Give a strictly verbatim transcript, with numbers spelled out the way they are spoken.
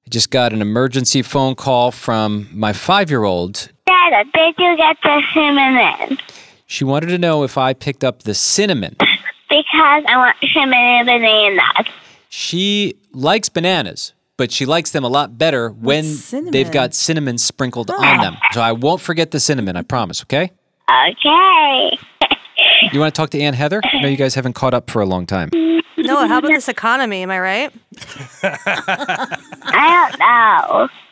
I just got an emergency phone call from my five-year-old. Dada, did you get the cinnamon? She wanted to know if I picked up the cinnamon. Because I want cinnamon bananas. She likes bananas, but she likes them a lot better when they've got cinnamon sprinkled oh. on them. So I won't forget the cinnamon, I promise, okay? Okay. You want to talk to Aunt Heather? I know you guys haven't caught up for a long time. No, how about this economy? Am I right? I don't know.